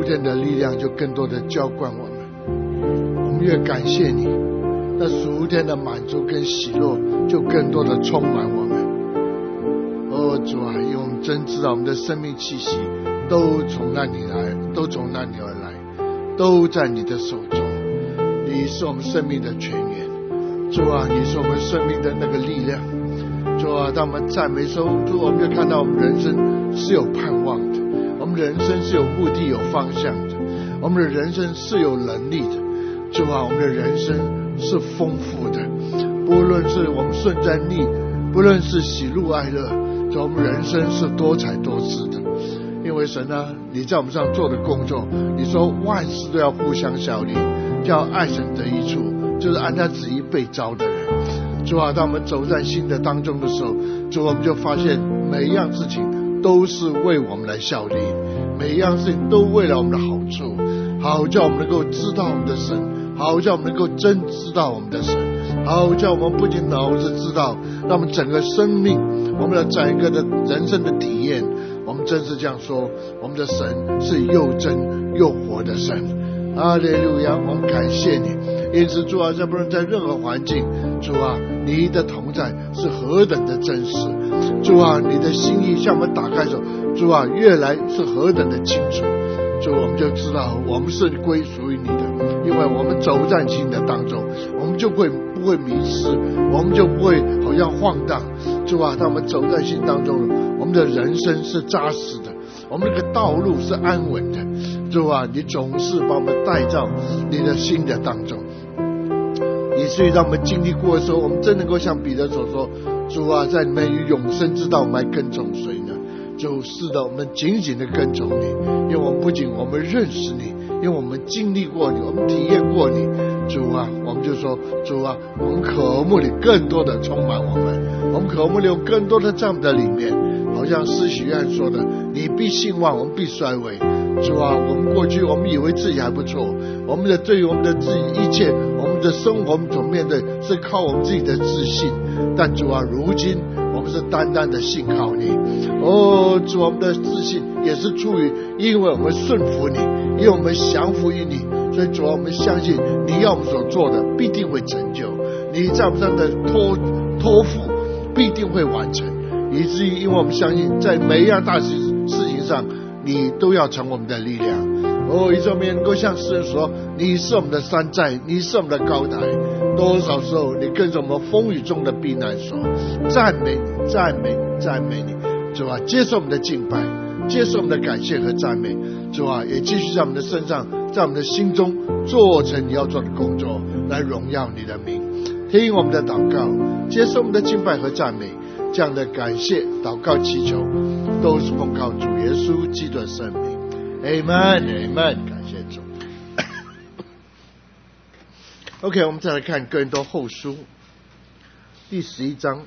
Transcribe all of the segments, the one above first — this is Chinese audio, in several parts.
天的力量就更多的浇灌我们，我们越感谢你，那属天的满足跟喜乐就更多的充满我们。主啊，因为我们真知道我们的生命气息都从那里来，都从那里而来，都在你的手中。你是我们生命的泉源，主啊，你是我们生命的那个力量。主啊，当我们赞美时候，主，我们就看到我们人生是有盼望的，我们人生是有目的有方向的，我们的人生是有能力的。主啊，我们的人生是丰富的，不论是我们顺在逆，不论是喜怒哀乐，主，我们人生是多彩多姿的。因为神啊，你在我们上做的工作，你说万事都要互相效力，叫爱神得益处，就是按他旨意被召的人。主啊，当我们走在新的当中的时候，主，我们就发现每一样事情都是为我们来效力，每一样事情都为了我们的好处，好叫我们能够知道我们的神，好叫我们能够真知道我们的神，好叫我们不仅脑子知道，让我们整个生命，我们的整个的人生的体验，我们真是这样说，我们的神是又真又活的神。哈利路亚，我们感谢你。因此主啊，不论在任何环境，主啊，你的同在是何等的真实，主啊，你的心意向我们打开的时候，主啊，越来是何等的清楚。主，我们就知道我们是归属于你的，因为我们走在新的当中，我们就不会迷失，我们就不会好像晃荡。主啊，当我们走在新当中，我们的人生是扎实的，我们那个道路是安稳的。主啊，你总是把我们带到你的新的当中，以至于让我们经历过的时候，我们真能够像彼得所说，主啊，在你们有永生之道，我们还跟从谁呢？就是的，我们紧紧的跟从你，因为我们不仅我们认识你，因为我们经历过你，我们体验过你。主啊，我们就说，主啊，我们渴慕你更多的充满我们，我们渴慕你有更多的在我们的里面，好像施洗约翰说的，你必兴旺，我们必衰微。主啊，我们过去我们以为自己还不错，我们的对于我们的自己一切，我们的生活我们所面对是靠我们自己的自信，但主啊，如今我们是单单的信靠你。主，我们的自信也是出于因为我们顺服你，因为我们降服于你，所以主啊，我们相信你要我们所做的必定会成就，你在我们上的托付必定会完成，以至于因为我们相信在每一样大事情上你都要成我们的力量。以致我们能够像诗人说，你是我们的山寨，你是我们的高台，多少时候你跟着我们风雨中的避难所，赞美你，赞美你，赞美你。主啊，接受我们的敬拜，接受我们的感谢和赞美。主啊，也继续在我们的身上，在我们的心中做成你要做的工作，来荣耀你的名。听我们的祷告，接受我们的敬拜和赞美，这样的感谢祷告祈求都是奉靠主耶稣基督的圣名。 Amen Amen， 感谢主。OK， 我们再来看哥林多后书第11章，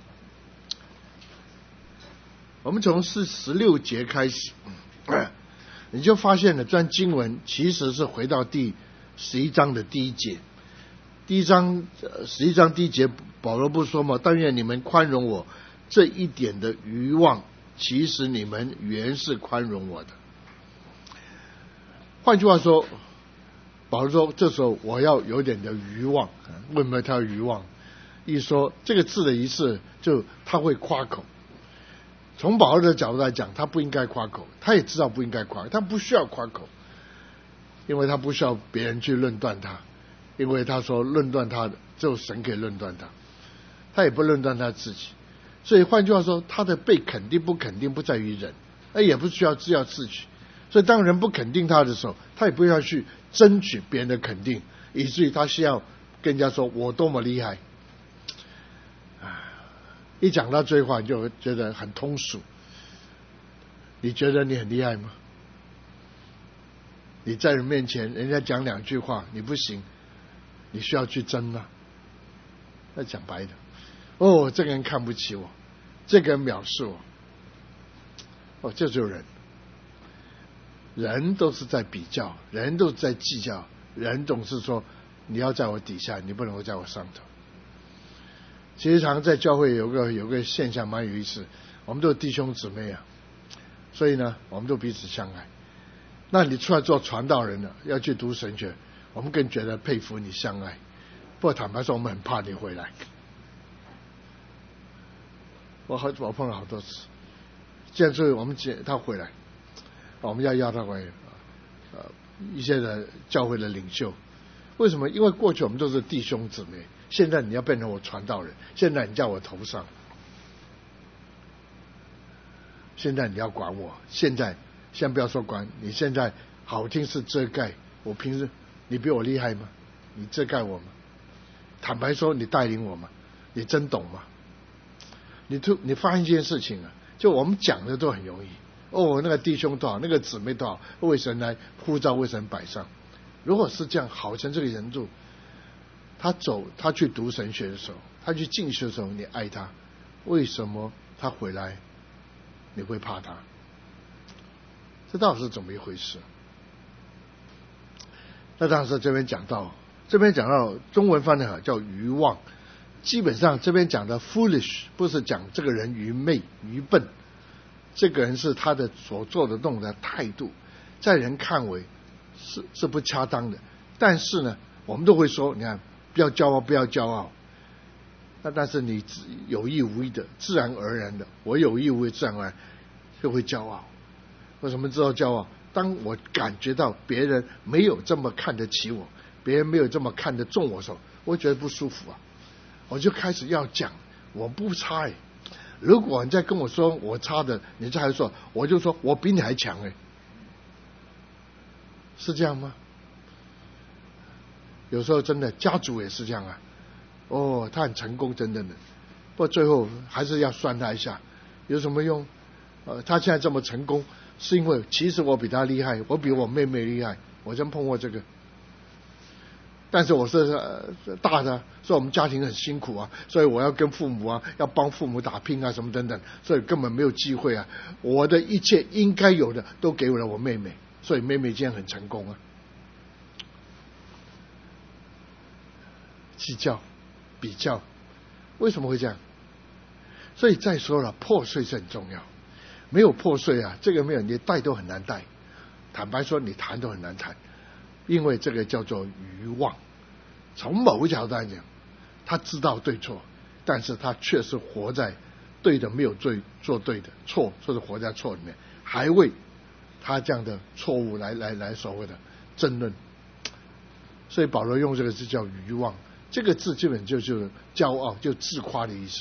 我们从16节开始，你就发现了这段经文其实是回到第11章的第一节。11章第一节，保罗不说吗？但愿你们宽容我这一点的愚妄，其实你们原是宽容我的。换句话说，保罗说这时候我要有点的愚妄。为什么他要愚妄？一说这个字的意思，就他会夸口。从保罗的角度来讲，他不应该夸口，他也知道不应该夸口，他不需要夸口，因为他不需要别人去论断他，因为他说论断他的只有神可以论断他，他也不论断他自己。所以换句话说，他的被肯定不肯定不在于人，也不需要自要自取。所以当人不肯定他的时候，他也不要去争取别人的肯定，以至于他需要跟人家说我多么厉害。一讲到这句话，你就觉得很通俗。你觉得你很厉害吗？你在人面前，人家讲2句话你不行，你需要去争啊。那讲白的，这个人看不起我，这个人藐视我，这就是人。人都是在比较，人都是在计较，人总是说你要在我底下，你不能够在我上头。其实常在教会有个现象蛮有意思，我们都是弟兄姊妹啊，所以呢我们都彼此相爱。 那你出来做传道人了，要去读神学，我们更觉得佩服你相爱。不过坦白说，我们很怕你回来。我碰了好多次，这次我们他回来，我们要邀他回来，一些的教会的领袖。为什么？因为过去我们都是弟兄姊妹，现在你要变成我传道人，现在你叫我头上，现在你要管我，先不要说管，你现在好听是遮盖，我平时你比我厉害吗？你遮盖我吗？坦白说，你带领我吗？你真懂吗？你发现一件事情啊，就我们讲的都很容易。哦，那个弟兄多好，那个姊妹多好，为神来呼召，为神摆上。如果是这样，好成这个人度，他去读神学的时候，他去进修的时候，你爱他，为什么他回来你会怕他？这到底是怎么一回事？那当时这边讲到中文翻译好叫愚妄。基本上这边讲的 foolish 不是讲这个人愚昧愚笨，这个人是他的所做的动的态度，在人看为是不恰当的。但是呢，我们都会说，你看，不要骄傲，不要骄傲。但是你有意无意的，自然而然的，我有意无意自然而然就会骄傲。为什么知道骄傲？当我感觉到别人没有这么看得起我，别人没有这么看得重我的时候，我会觉得不舒服啊。我就开始要讲，我不差如果你再跟我说我差的，你再还说，我就说我比你还强是这样吗？有时候真的家族也是这样啊。哦，他很成功，真的。不过最后还是要酸他一下，有什么用？他现在这么成功，是因为其实我比他厉害，我比我妹妹厉害，我真碰过这个。但是我是大的，所以我们家庭很辛苦啊，所以我要跟父母啊，要帮父母打拼啊，什么等等，所以根本没有机会啊。我的一切应该有的都给了我妹妹，所以妹妹今天很成功啊。计较、比较，为什么会这样？所以再说了，破碎是很重要。没有破碎啊，这个没有，你带都很难带。坦白说，你谈都很难谈。因为这个叫做愚妄，从某个角度来讲，他知道对错，但是他确实活在对的没有做对的，错就是活在错里面，还为他这样的错误来所谓的争论。所以保罗用这个字叫愚妄，这个字基本就是骄傲，就自夸的意思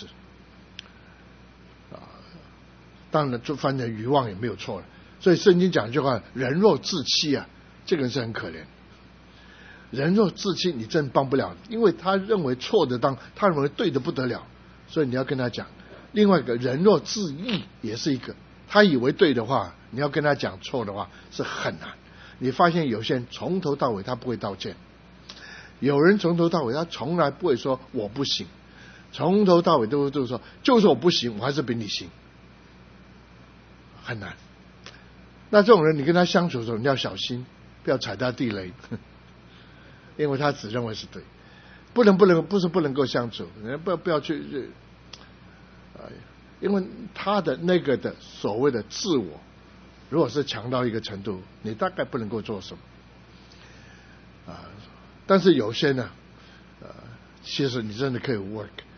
当然就翻成愚妄也没有错了。所以圣经讲一句话，人若自欺啊，这个人是很可怜。人若自欺，你真帮不了，因为他认为错的当，他认为对的不得了，所以你要跟他讲。另外一个人若自义也是一个，他以为对的话，你要跟他讲错的话是很难。你发现有些人从头到尾他不会道歉，有人从头到尾他从来不会说我不行，从头到尾都说就是我不行，我还是比你行，很难。那这种人你跟他相处的时候，你要小心，不要踩他地雷。因为他只认为是对，不是不能够相处，不要去，因为他的那个的所谓的自我，如果是强到一个程度，你大概不能够做什么但是有些呢，其实你真的可以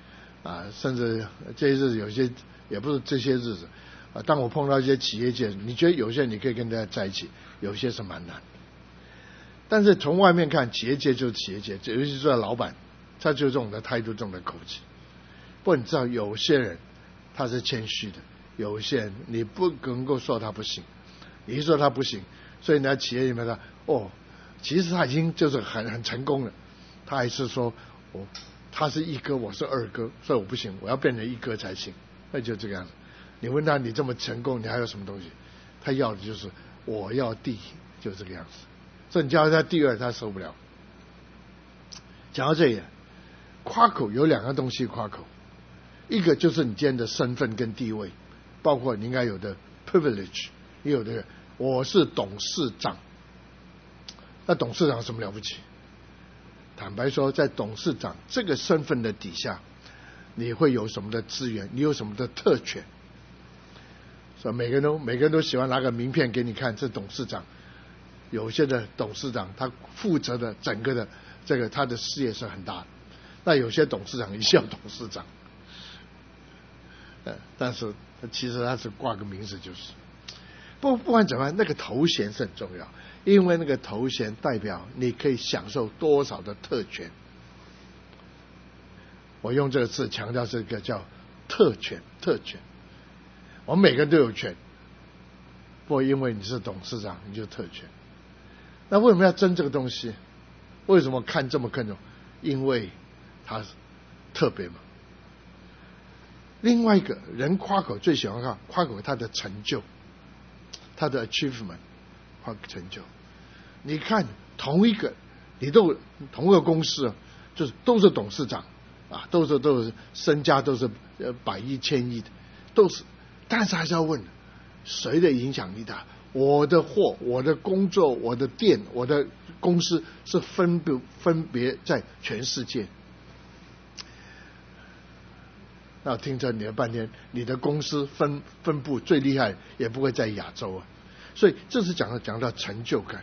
work 甚至这些日子有些也不是这些日子当我碰到一些企业界，你觉得有些你可以跟大家在一起，有些是蛮难。但是从外面看，企业界就是企业界，尤其是老板，他就这种的态度，这种的口气。不过你知道，有些人他是谦虚的，有些人你不能够说他不行，你一说他不行，所以你在企业里面说，其实他已经就是很成功了，他还是说他是一哥，我是二哥，所以我不行，我要变成一哥才行，那就这个样子。你问他，你这么成功，你还有什么东西？他要的就是我要第一，就这个样子。所以你叫他第二，他受不了。讲到这里，夸口有两个东西夸口，一个就是你今天的身份跟地位，包括你应该有的 privilege， 也有的我是董事长。那董事长什么了不起？坦白说，在董事长这个身份的底下，你会有什么的资源？你有什么的特权？所以每个人都喜欢拿个名片给你看，这董事长。 有些的董事长他负责的整个的这个他的事业是很大的，那有些董事长一叫董事长，但是其实他是挂个名字就是。不管怎么样，那个头衔是很重要，因为那个头衔代表你可以享受多少的特权。我用这个字强调这个叫特权，特权。我们每个人都有权，不过因为你是董事长，你就特权。那为什么要争这个东西？为什么看这么看重？因为它特别嘛。另外一个人夸口最喜欢夸口他的成就，他的 achievement， 夸成就。你看同一个同一个公司，就是都是董事长啊，都是身家都是百亿千亿的，都是，但是还是要问谁的影响力大。我的货，我的工作，我的店，我的公司是分别在全世界。那听着你了半天，你的公司分布最厉害也不会在亚洲啊。所以这是讲到成就感。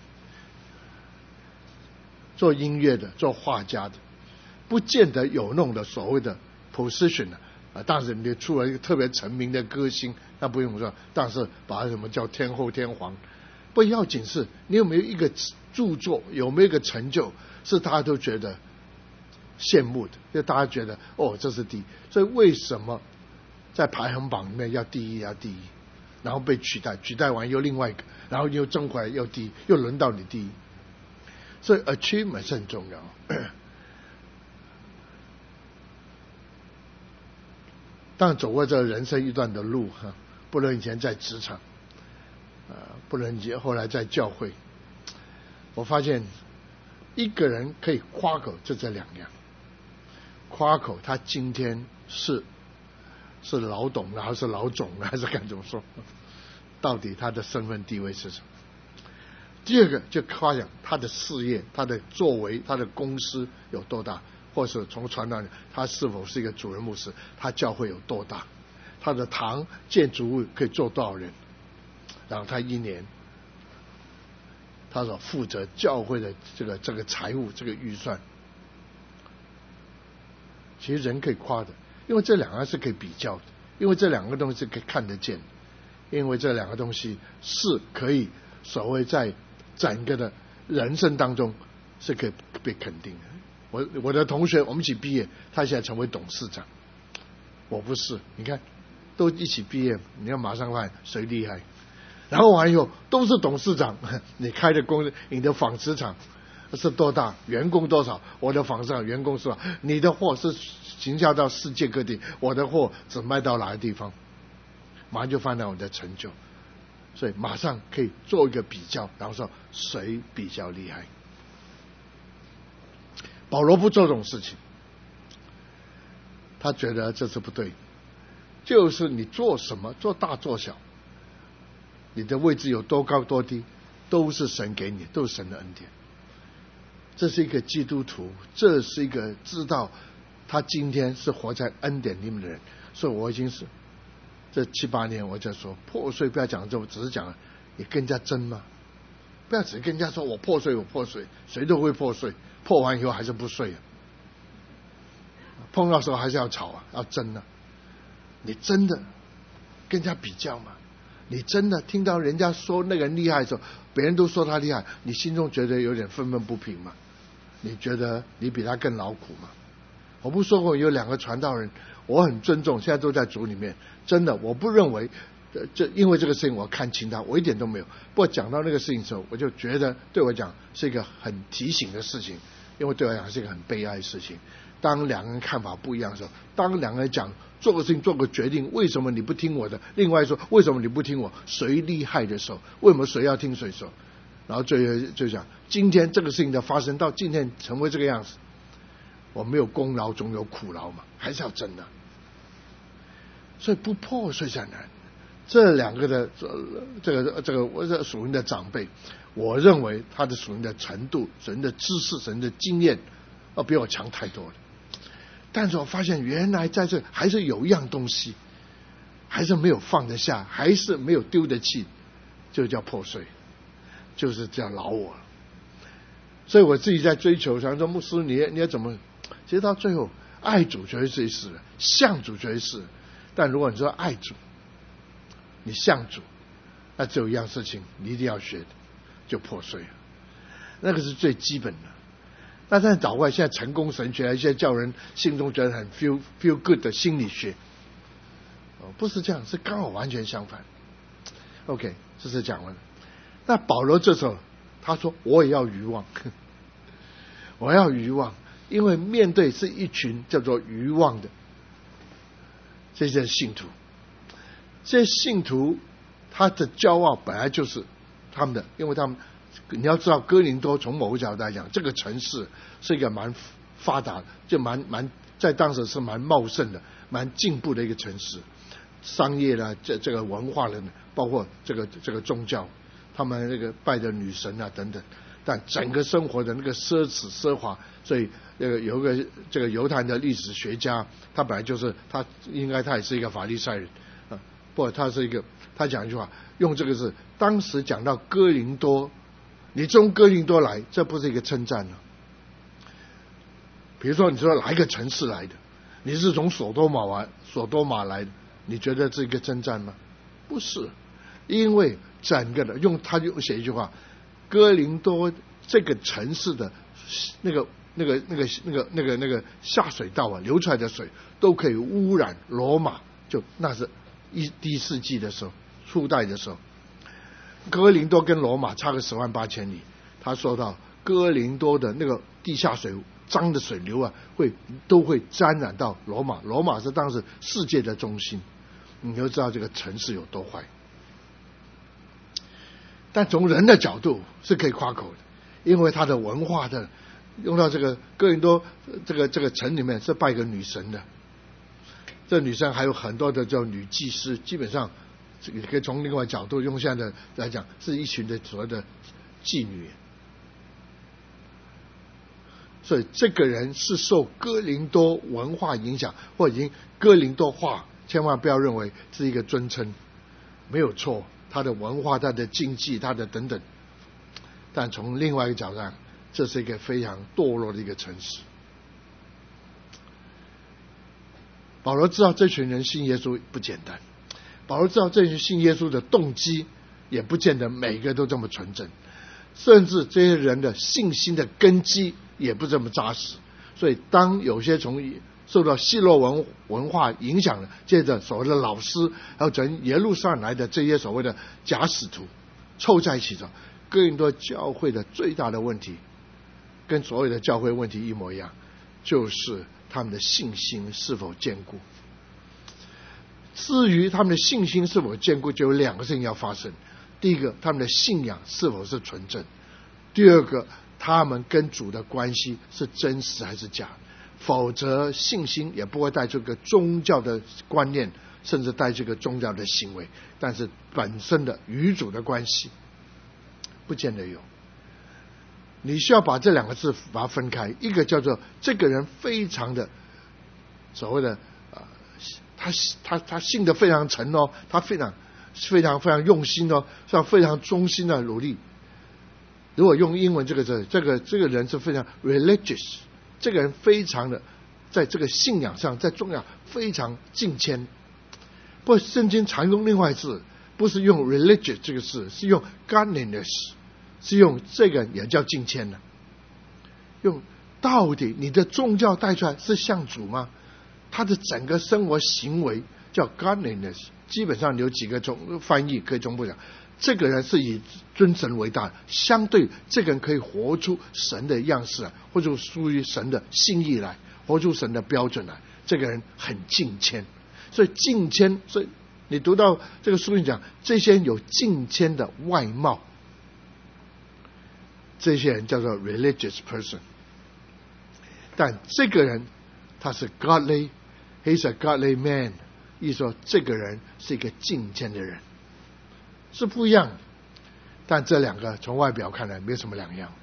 做音乐的，做画家的，不见得有弄的所谓的 position 啊。当然你出了一个特别成名的歌星，那不用说，但是把它什么叫天后天皇，不要紧是你有没有一个著作，有没有一个成就，是大家都觉得羡慕的，就大家觉得这是第一。所以为什么在排行榜里面要第一，然后被取代完又另外一个，然后又争回来又第一，又轮到你第一。所以 achievement 是很重要。当走过这人生一段的路不论以前在职场不论后来在教会，我发现一个人可以夸口就这两样。夸口他今天是老董还是老总还是该怎么说，到底他的身份地位是什么。第二个就夸奖他的事业，他的作为，他的公司有多大，或是从传道人他是否是一个主任牧师，他教会有多大，他的堂建筑物可以坐多少人，然后他一年他所负责教会的这个财务这个预算。其实人可以夸的，因为这两个是可以比较的，因为这两个东西是可以看得见，因为这两个东西是可以所谓在整个的人生当中是可以被肯定的。我的同学我们一起毕业，他现在成为董事长，我不是。你看都一起毕业，你要马上看谁厉害。然后完以后都是董事长，你开的公司，你的纺织厂是多大，员工多少，我的纺织厂员工是吧，你的货是行销到世界各地，我的货只卖到哪个地方，马上就发现我的成就。所以马上可以做一个比较，然后说谁比较厉害。保罗不做这种事情，他觉得这是不对，就是你做什么，做大做小，你的位置有多高多低，都是神给你，都是神的恩典。这是一个基督徒，这是一个知道他今天是活在恩典里面的人。所以我已经是这7、8年我在说破碎，不要讲这么，只是讲你跟人家争嘛，不要只跟人家说我破碎，谁都会破碎，破完以后还是不碎碰到时候还是要吵要争你真的跟人家比较吗？你真的听到人家说那个人厉害的时候，别人都说他厉害，你心中觉得有点愤愤不平吗？你觉得你比他更劳苦吗？我不说过有2个传道人，我很尊重，现在都在主里面，真的我不认为因为这个事情我看轻他，我一点都没有。不过讲到那个事情的时候，我就觉得对我讲是一个很提醒的事情，因为对我讲是一个很悲哀的事情。当2个人看法不一样的时候，当2个人讲做个事情做个决定，为什么你不听我的？另外说为什么你不听我？谁厉害的时候，为什么谁要听谁说？然后最后就讲今天这个事情的发生到今天成为这个样子，我没有功劳总有苦劳嘛，还是要争的。所以不破碎才难。这2个的这个我是属灵的长辈，我认为他的属灵的程度、属灵的知识、属灵的经验比我强太多了。但是我发现原来在这还是有一样东西还是没有放得下，还是没有丢得弃，就叫破碎。 就是这样老我了。所以我自己在追求，想说牧师你要怎么？其实到最后，爱主绝对是一事，向主绝对是。但如果你说爱主，你向主，那只有一样事情你一定要学的，就破碎了。那个是最基本的。那在祷告，现在成功神学，现在叫人心中觉得很 feel good 的心理学，不是这样，是刚好完全相反。OK， 这是讲完了。那保罗这时候他说：“我也要愚妄，我要愚妄，因为面对是一群叫做愚妄的这些信徒，这些信徒他的骄傲本来就是他们的，因为他们。”你要知道，哥林多从某个角度来讲，这个城市是一个蛮发达的，就蛮在当时是蛮茂盛的、蛮进步的一个城市。商业啦，这个文化人，包括这个宗教，他们那个拜的女神啊等等。但整个生活的那个奢侈奢华，所以有一个这个犹太的历史学家，他本来就是他也是一个法利赛人啊，不，他是一个他讲一句话，用这个是当时讲到哥林多。你从哥林多来，这不是一个称赞呢。比如说，你说哪一个城市来的？你是从索多玛来的，你觉得这一个称赞吗？不是，因为整个的他就写一句话：哥林多这个城市的那个下水道啊，流出来的水都可以污染罗马。就那是第一世纪的时候，初代的时候。哥林多跟罗马差个108000里，他说到哥林多的那个地下水脏的水流啊，都会沾染到罗马。罗马是当时世界的中心，你就知道这个城市有多坏。但从人的角度是可以夸口的，因为他的文化的用到这个哥林多这个城里面是拜个女神的，这女生还有很多的叫女祭司，基本上。也可以从另外角度用现在的来讲，是一群的所谓的妓女。所以这个人是受哥林多文化影响，或已经哥林多化，千万不要认为是一个尊称，没有错，他的文化、他的经济、他的等等。但从另外一个角度上，这是一个非常堕落的一个城市。保罗知道这群人信耶稣不简单。保罗知道这些信耶稣的动机也不见得每个都这么纯正，甚至这些人的信心的根基也不这么扎实。所以当有些从受到希罗文化影响的，接着所谓的老师，还有从耶路撒冷来的这些所谓的假使徒凑在一起的，哥林多教会的最大的问题跟所有的教会问题一模一样，就是他们的信心是否坚固。至于他们的信心是否坚固，就有两个事情要发生。第一个，他们的信仰是否是纯正；第二个，他们跟主的关系是真实还是假。否则信心也不会带出个宗教的观念，甚至带出个宗教的行为，但是本身的与主的关系不见得有。你需要把这两个字把它分开，一个叫做这个人非常的所谓的他信得非常诚哦，他非常用心哦，非常忠心的努力。如果用英文这个字，这个人是非常 religious， 这个人非常的在这个信仰上，在重要非常敬谦。不过圣经常用另外一字，不是用 religious 这个字，是用 godliness， 是用这个也叫敬谦的。用到底你的宗教带出来是像主吗？他的整个生活行为叫 godliness， 基本上有几个翻译可以中不了。这个人是以尊神为大，相对这个人可以活出神的样式来，活出属于神的心意来，活出神的标准来。这个人很敬谦，所以敬谦，所以你读到这个书里讲，这些人有敬谦的外貌，这些人叫做 religious person。但这个人他是 godly，he's a godly man， 意思说这个人是一个敬谦的人，是不一样的。但这两个从外表看来没有什么两样。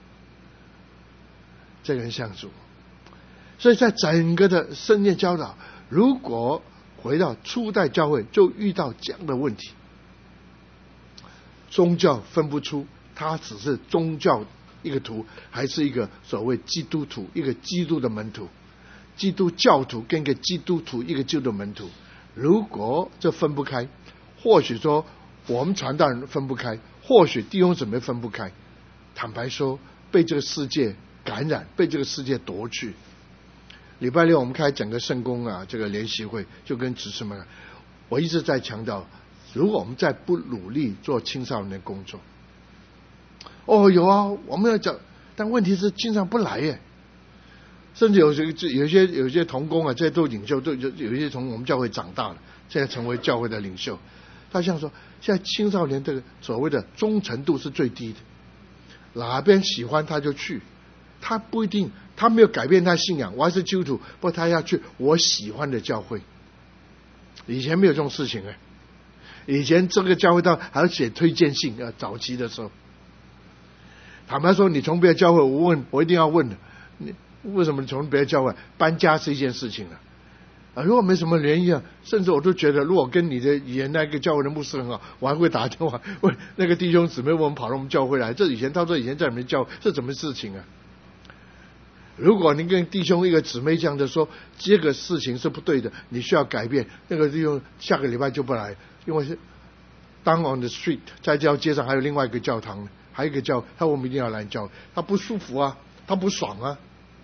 这个人像主，所以在整个的圣经教导，如果回到初代教会，就遇到这样的问题：宗教分不出他只是宗教一个徒，还是一个所谓基督徒，一个基督的门徒，基督教徒跟一个基督徒，一个基督的门徒。如果这分不开，或许说我们传道人分不开，或许弟兄姊妹分不开，坦白说被这个世界感染，被这个世界夺去。礼拜六我们开整个圣工这个联席会，就跟执事们，我一直在强调，如果我们再不努力做青少年的工作，有啊，我们要讲，但问题是青少年不来耶，甚至有些同工这些都领袖，都有一些从我们教会长大了，现在成为教会的领袖。他像说，现在青少年这个所谓的忠诚度是最低的，哪边喜欢他就去，他不一定，他没有改变他信仰，我还是基督徒，不过他要去我喜欢的教会。以前没有这种事情以前这个教会到还要写推荐信早期的时候。坦白说，你从别的教会，我一定要问的，你为什么你从别的教会搬家是一件事情如果没什么原因甚至我都觉得，如果跟你的以前那个教会的牧师很好，我还会打电话问那个弟兄姊妹，我们跑到我们教会来，这以前他说以前在你们教会是怎么事情如果你跟弟兄一个姊妹这样的说，这个事情是不对的，你需要改变，那个弟兄下个礼拜就不来，因为是down on the street， 在这条街上还有另外一个教堂，还有一个教，他我们一定要来教，他不舒服他不爽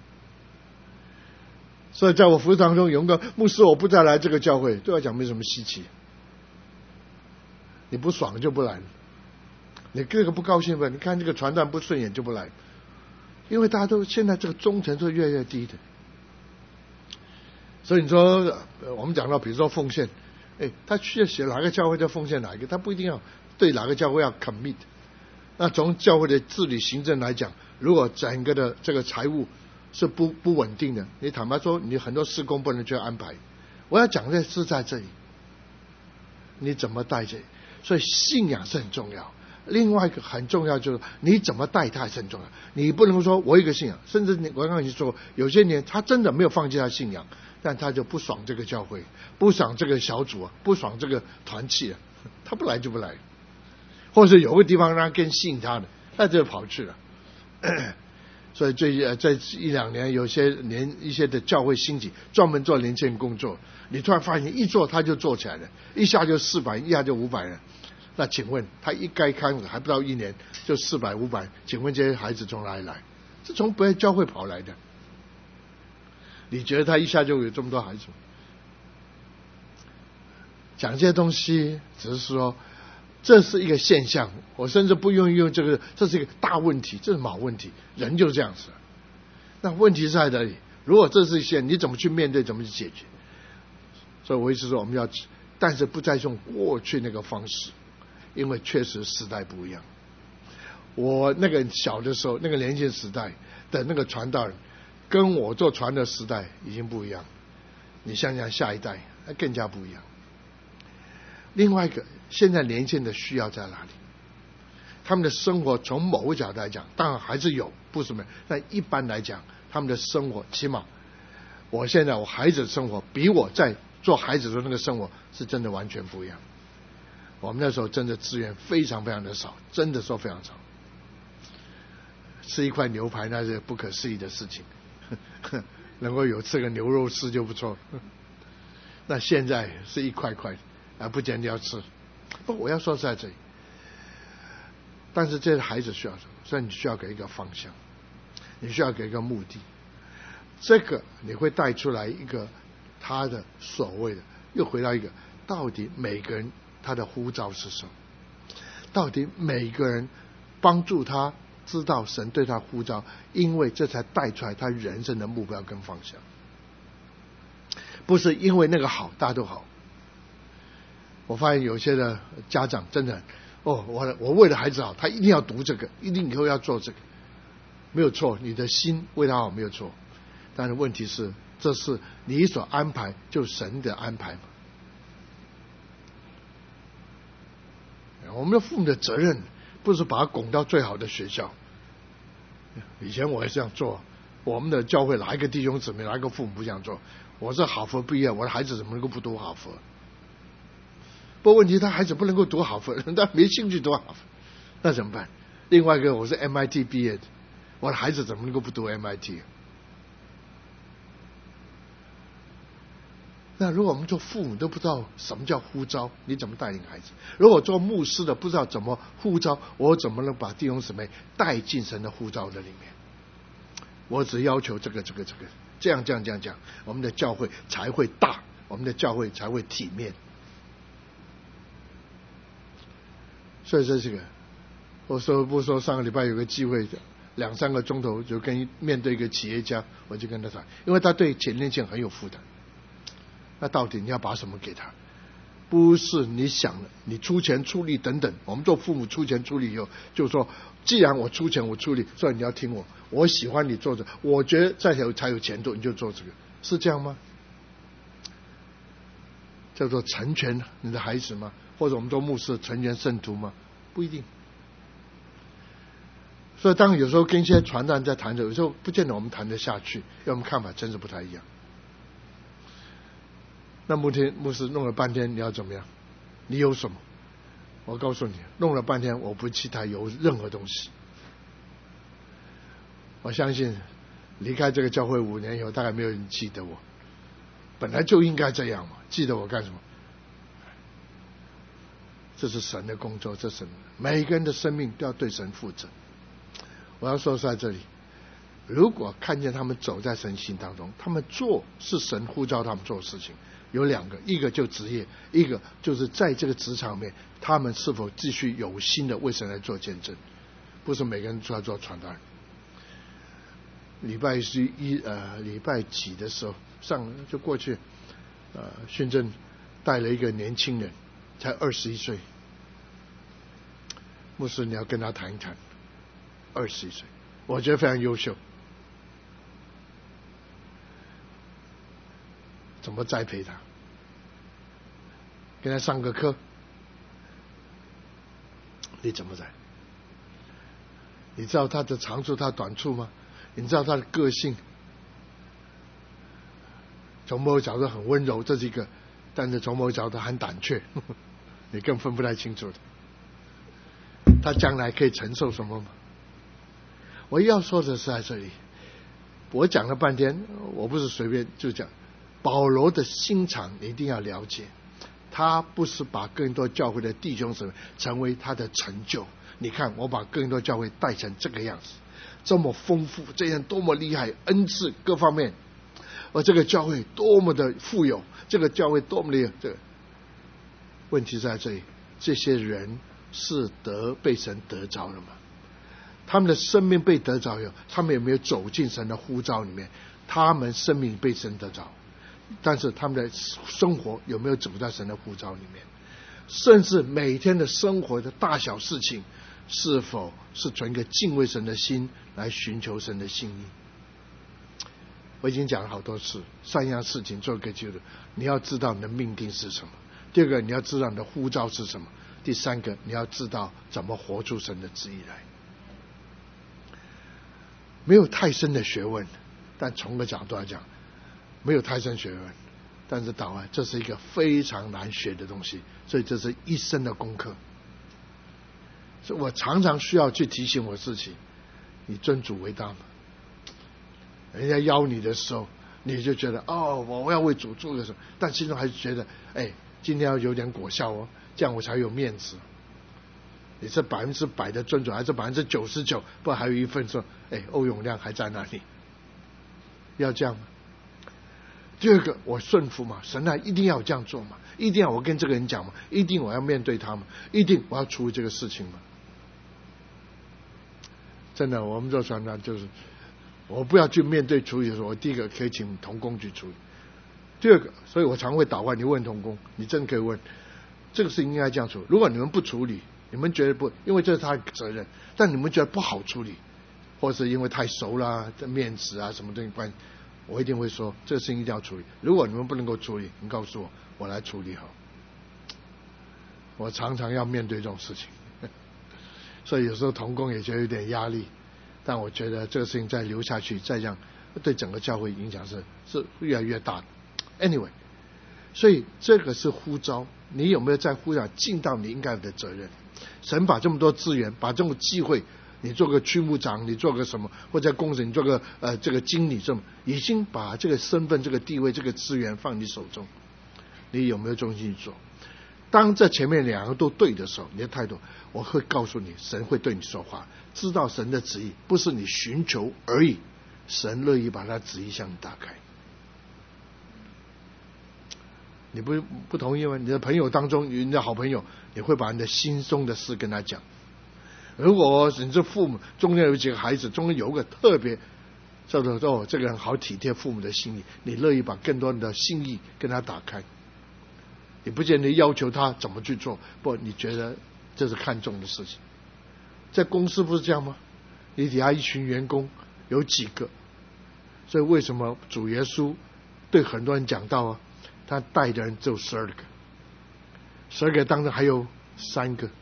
所以在我服侍当中，有个牧师我不再来这个教会，对我讲没什么稀奇，你不爽就不来，你这个不高兴吧，你看这个传道不顺眼就不来，因为大家都现在这个忠诚是越来越低的。所以你说我们讲到比如说奉献，他需要写哪个教会就奉献哪一个，他不一定要对哪个教会要 commit。 那从教会的治理行政来讲，如果整个的这个财务是不稳定的，你坦白说你很多事工不能去安排。我要讲的是在这里你怎么带这里，所以信仰是很重要。另外一个很重要就是你怎么带他也是很重要。你不能说我一个信仰，甚至我刚刚已经说有些年他真的没有放弃他信仰，但他就不爽这个教会，不爽这个小组不爽这个团契他不来就不来，或者有个地方让他更吸引他的，他就跑去了所以这一两年有些一些的教会兴起，专门做年轻人工作，你突然发现一做他就做起来了，一下就400，一下就500了。那请问他一开始还不到1年就400、500，请问这些孩子从哪里来？是从别的教会跑来的。你觉得他一下就有这么多孩子？讲这些东西只是说这是一个现象，我甚至不愿意用这个，这是一个大问题，这是老问题，人就这样子。那问题是在哪里？如果这是一些，你怎么去面对，怎么去解决？所以我一直说我们要，但是不再用过去那个方式，因为确实时代不一样。我那个小的时候，那个年轻时代的那个传道人，跟我做传的时代已经不一样。你想想下一代，那更加不一样。另外一个，现在年轻人的需要在哪里？他们的生活从某个角度来讲，当然还是有，不是没有，但一般来讲，他们的生活，起码我现在我孩子的生活，比我在做孩子的那个生活是真的完全不一样。我们那时候真的资源非常非常的少，真的说非常少。吃一块牛排那是不可思议的事情，能够有吃个牛肉丝就不错。那现在是一块块不见得要吃。不，我要说是在这里。但是这些孩子需要什么？所以你需要给一个方向，你需要给一个目的。这个你会带出来一个他的所谓的，又回到一个，到底每个人他的呼召是什么？到底每个人帮助他知道神对他呼召，因为这才带出来他人生的目标跟方向。不是因为那个好大家都好。我发现有些的家长真的我为了孩子好，他一定要读这个，一定以后要做这个，没有错，你的心为他好没有错。但是问题是，这是你所安排，就是神的安排嘛。我们的父母的责任不是把他拱到最好的学校。以前我也这样做，我们的教会哪一个弟兄姊妹，哪一个父母不这样做？我是哈佛毕业，我的孩子怎么能够不读哈佛？不过问题他孩子不能够读哈佛，他没兴趣读哈佛，那怎么办？ 另外一个我是 MIT 毕业的，我的孩子怎么能够不读 MIT？ 那如果我们做父母都不知道什么叫呼召，你怎么带领孩子？如果做牧师的不知道怎么呼召，我怎么能把弟兄姊妹带进神的呼召的里面？我只要求这个，这样，我们的教会才会大，我们的教会才会体面。所以这个，我说上个礼拜有个机会，2-3个钟头就面对一个企业家，我就跟他谈，因为他对前列腺很有负担。那到底你要把什么给他？不是你想的，你出钱出力等等。我们做父母出钱出力以后，就是说，既然我出钱我出力，所以你要听我，我喜欢你做这，我觉得再才有前途，你就做这个，是这样吗？叫做成全你的孩子吗？或者我们做牧师成全圣徒吗？不一定。所以当有时候跟一些传道人在谈的，有时候不见得我们谈得下去，因为我们看法真是不太一样。那牧师弄了半天，你要怎么样？你有什么？我告诉你，弄了半天，我不期待有任何东西。我相信离开这个教会5年以后，大概没有人记得我。本来就应该这样嘛，记得我干什么？这是神的工作，这是神每个人的生命都要对神负责。我要说在这里，如果看见他们走在神心当中，他们做是神呼召他们做的事情，有2个，一个就职业，一个就是在这个职场里面，他们是否继续有心的为神来做见证，不是每个人都要做传道人。礼拜几的时候就过去，训政带了一个年轻人，才21岁，牧师你要跟他谈一谈，21岁，我觉得非常优秀。怎么栽培他？给他上个课，你怎么栽？你知道他的长处，他的短处吗？你知道他的个性？从某个角度很温柔，这是一个；但是从某个角度很胆怯，你更分不太清楚的。他将来可以承受什么吗？我要说的是在这里，我讲了半天，我不是随便就讲。保罗的心肠你一定要了解，他不是把更多教会的弟兄姊妹成为他的成就。你看我把更多教会带成这个样子，这么丰富，这样多么厉害，恩赐各方面，而这个教会多么的富有，这个教会多么厉害。这个问题在这里，这些人是被神得着了吗？他们的生命被得着以后，他们有没有走进神的呼召里面？他们生命被神得着，但是他们的生活有没有走在神的呼召里面？甚至每天的生活的大小事情，是否是存一个敬畏神的心来寻求神的心意？我已经讲了好多次，3样事情做一个记录。你要知道你的命定是什么，第2个你要知道你的呼召是什么，第3个你要知道怎么活出神的旨意来。没有太深的学问，但从个角度来讲，没有太深学问，但是祷告这是一个非常难学的东西，所以这是一生的功课。所以我常常需要去提醒我自己，你尊主为大吗？人家邀你的时候，你就觉得我要为主做个什么，但心中还是觉得今天要有点果效哦，这样我才有面子。你是100%的尊重，还是99%？不然还有一份说，欧永亮还在那里，要这样吗？第2个，我顺服嘛，神啊，一定要这样做嘛，一定要我跟这个人讲嘛，一定我要面对他嘛，一定我要处理这个事情嘛。真的，我们做传道就是，我不要去面对处理的时候，我第一个可以请同工去处理。第2个，所以我常会祷告，你问同工，你真的可以问，这个事应该这样处理。如果你们不处理，你们觉得不，因为这是他的责任，但你们觉得不好处理，或是因为太熟啦、面子啊什么东西关系，我一定会说这个事情一定要处理。如果你们不能够处理，你告诉我，我来处理好。我常常要面对这种事情，所以有时候同工也觉得有点压力，但我觉得这个事情再留下去，再这样对整个教会影响是越来越大的。Anyway， 所以这个是呼召，你有没有在呼召尽到你应该有的责任？神把这么多资源，把这么机会你做个区牧长，你做个什么，或者在公司你做个这个经理，这么已经把这个身份、这个地位、这个资源放你手中，你有没有忠心去做？当这前面两个都对的时候，你的态度，我会告诉你，神会对你说话，知道神的旨意，不是你寻求而已，神乐意把他旨意向你打开。你不同意吗？你的朋友当中，你的好朋友，你会把你的心中的事跟他讲。如果你是父母，中间有几个孩子，中间有个特别叫做这个人好体贴父母的心意，你乐意把更多的心意跟他打开。你不见得要求他怎么去做，不，你觉得这是看重的事情。在公司不是这样吗？你底下一群员工有几个，所以为什么主耶稣对很多人讲到啊，他带的人只有12个，12个当中还有3个。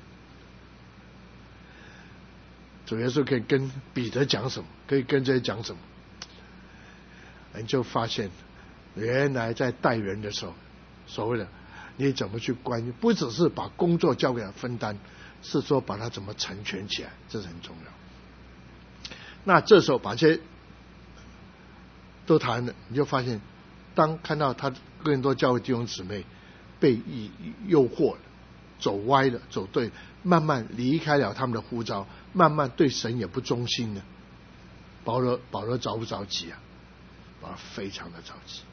主耶稣可以跟彼得讲什么，可以跟这些讲什么，你就发现原来在带人的时候，所谓的你怎么去关心，不只是把工作交给他分担，是说把他怎么成全起来，这是很重要。那这时候把这些都谈了，你就发现当看到他更多教会弟兄姊妹被诱惑了，走歪了，走对，慢慢离开了他们的呼召，慢慢对神也不忠心了。保罗着不着急啊？保罗非常的着急。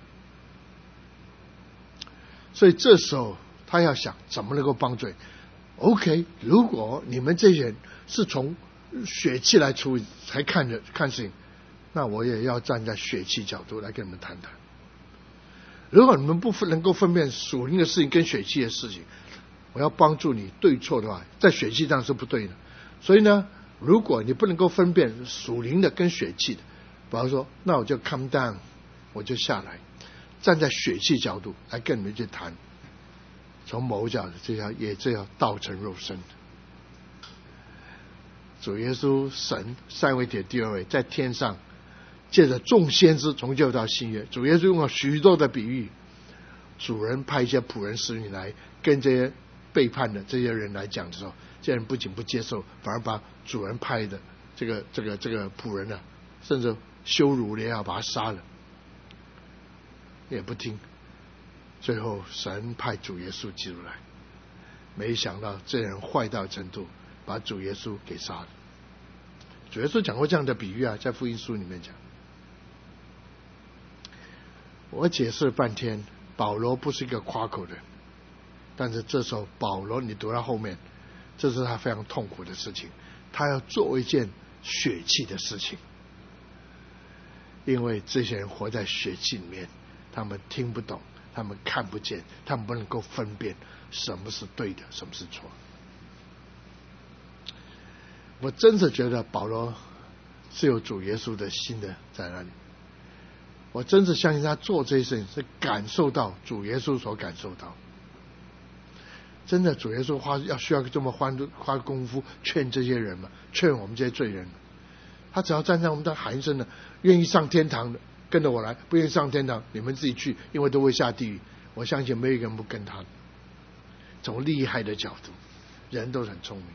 所以这时候他要想怎么能够帮助你。OK， 如果你们这些人是从血气来处理才看事情，那我也要站在血气角度来跟你们谈谈。如果你们不能够分辨属灵的事情跟血气的事情，我要帮助你对错的话，在血气上是不对的。所以呢，如果你不能够分辨属灵的跟血气的，比方说，那我就 come down， 我就下来，站在血气角度来跟你们去谈。从某角的这要道成肉身。主耶稣神三位铁第二位，在天上借着众先知从旧到新约，主耶稣用了许多的比喻，主人派一些仆人使女来跟这些背叛的这些人来讲的时候，这些人不仅不接受，反而把主人派的这个仆人呢，甚至羞辱了，要把他杀了，也不听。最后神派主耶稣基督来，没想到这人坏到程度，把主耶稣给杀了。主耶稣讲过这样的比喻啊，在福音书里面讲。我解释半天，保罗不是一个夸口的人，但是这时候保罗你读到后面，这是他非常痛苦的事情，他要做一件血气的事情，因为这些人活在血气里面，他们听不懂，他们看不见，他们不能够分辨什么是对的，什么是错。我真是觉得保罗是有主耶稣的心的在那里，我真是相信他做这些事情是感受到主耶稣所感受到。真的主耶稣需要这么花功夫劝这些人吗？劝我们这些罪人吗？他只要站在我们的喊一声呢，愿意上天堂的跟着我来，不愿意上天堂你们自己去，因为都会下地狱。我相信没有一个人不跟他。从厉害的角度，人都很聪明，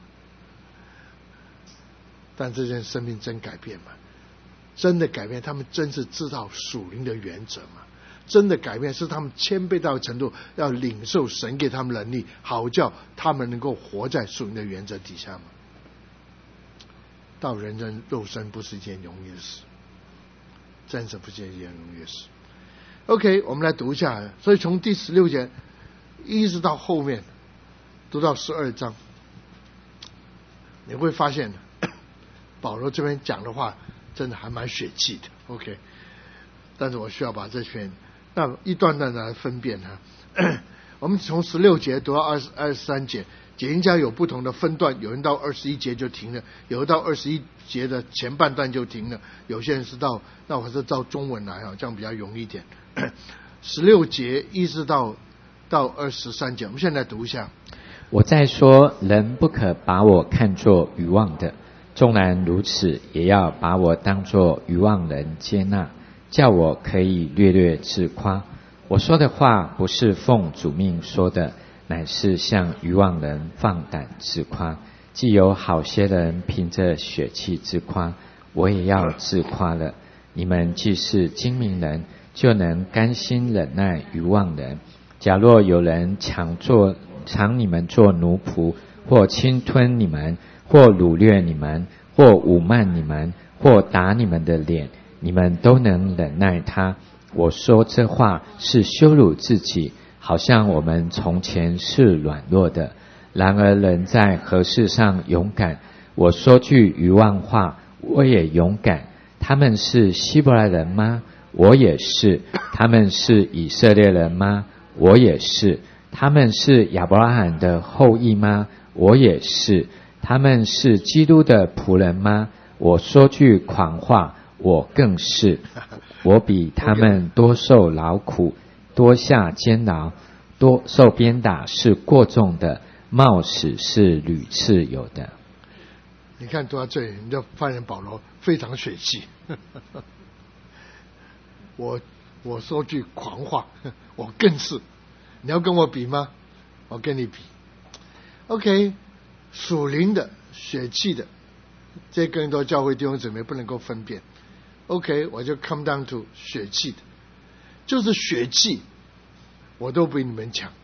但这件生命真改变吗？真的改变，他们真是知道属灵的原则吗？真的改变是他们谦卑到程度，要领受神给他们能力，好叫他们能够活在属灵的原则底下吗？到人人肉身不是一件容易的事，真是不是一件容易的事。OK， 我们来读一下。所以从第16节一直到后面读到12章，你会发现保罗这边讲的话真的还蛮血气的。OK， 但是我需要把这篇那一段段来分辨它。我们从16节读到23节，解经家有不同的分段，有人到21节就停了，有人到21节的前半段就停了，有些人是那我是照中文来这样比较容易一点。16节一直到23节，我们现在读一下。 我再说，人不可把我看作愚妄的，纵然如此，也要把我当作愚妄人接纳，叫我可以略略自夸。我说的话不是奉主命说的，乃是向愚妄人放胆自夸。 既有好些人凭着血气自夸，我也要自夸了。你们既是精明人，就能甘心忍耐愚妄人。假若有人强你们做奴仆，或侵吞你们，或掳掠你们，或侮慢你们，或打你们的脸，你们都能忍耐他。我说这话是羞辱自己，好像我们从前是软弱的，然而人在何事上勇敢？我说句愚妄话，我也勇敢。他们是希伯来人吗？我也是。他们是以色列人吗？我也是。他们是亚伯拉罕的后裔吗？我也是。他们是基督的仆人吗？我说句狂话，我更是。我比他们多受劳苦，多下监牢，多受鞭打是过重的，冒死是屡次有的。 你看读到这里，你就发现保罗非常血气。我说句狂话，我更是。你要跟我比吗？我跟你比。OK， 属灵的、血气的，这更多教会弟兄姊妹不能够分辨。OK， 我就 come down to 血气的，就是血气，我都比你们强。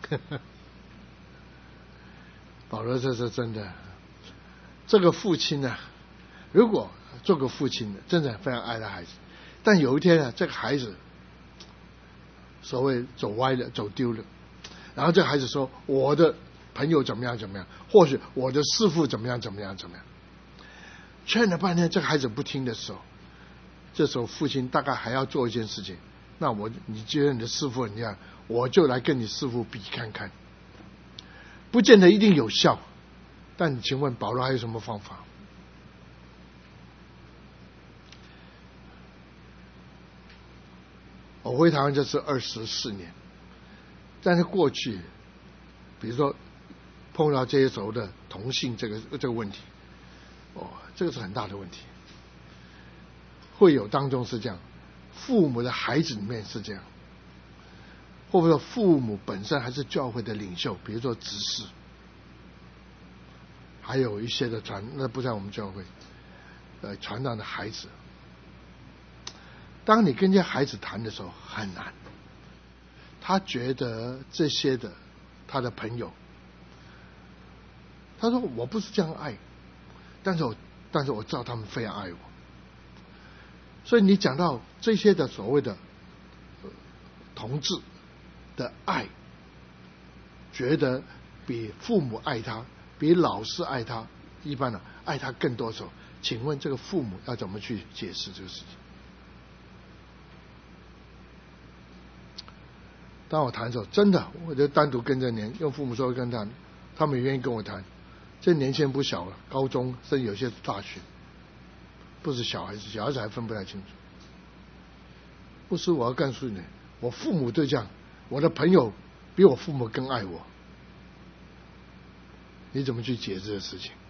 保罗这是真的。这个父亲呢，如果做个父亲的，真的非常爱他孩子，但有一天呢，这个孩子所谓走歪了、走丢了，然后这个孩子说我的朋友怎么样怎么样，或许我的师父怎么样怎么样怎么样，劝了半天这个孩子不听的时候，这时候父亲大概还要做一件事情，那你觉得你的师父怎样，我就来跟你师父比看看，不见得一定有效，但请问保罗还有什么方法？我回台湾这是24年，但是过去比如说碰到这些时候的同性这个问题，这个是很大的问题，会有当中是这样，父母的孩子里面是这样，或者说父母本身还是教会的领袖，比如说执事，还有一些的那不在我们教会传道的孩子，当你跟这些孩子谈的时候很难，他觉得这些的他的朋友，他说我不是这样爱，但是我知道他们非常爱我，所以你讲到这些的所谓的同志的爱，觉得比父母爱他，比老师爱他，一般的爱他更多的时候，请问这个父母要怎么去解释这个事情？当我谈的时候，真的我就单独跟着用父母说跟他们也愿意跟我谈。这年轻人不小了，高中甚至有些是大学，不是小孩子，小孩子还分不太清楚。不是，我要告诉你，我父母对这样，我的朋友比我父母更爱我，你怎么去解这个事情？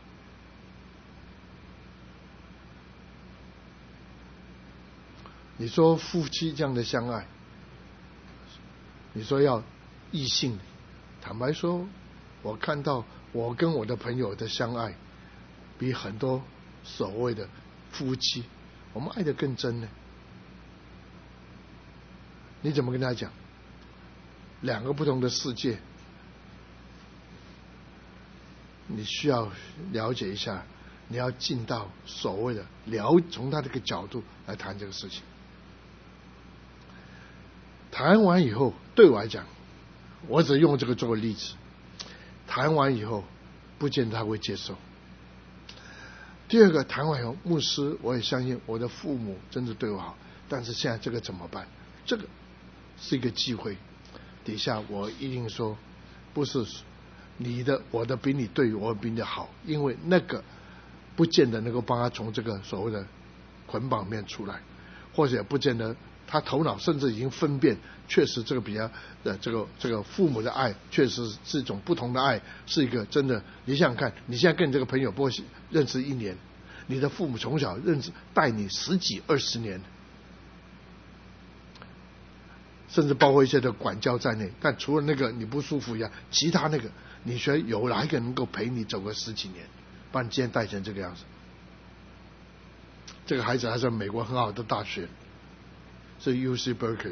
你说夫妻这样的相爱，你说要异性，坦白说，我看到我跟我的朋友的相爱，比很多所谓的夫妻，我们爱得更真呢。你怎么跟他讲？两个不同的世界，你需要了解一下，你要进到所谓的从他这个角度来谈这个事情。谈完以后，对我来讲，我只用这个作为例子。谈完以后，不见得他会接受。第二个，谈完以后，牧师，我也相信我的父母真的对我好，但是现在这个怎么办？这个是一个机会。底下我一定说，不是我的比你对我比你好，因为那个不见得能够帮他从这个所谓的捆绑面出来，或者也不见得。他头脑甚至已经分辨，确实这个比较这个父母的爱，确实是一种不同的爱，是一个真的。你想想看，你现在跟你这个朋友不过认识1年，你的父母从小带你10几20年，甚至包括一些的管教在内。但除了那个你不舒服一样，其他那个你觉得有哪一个能够陪你走个10几年？ 把你今天带成这个样子。这个孩子还是美国很好的大学，是 UC Berkeley。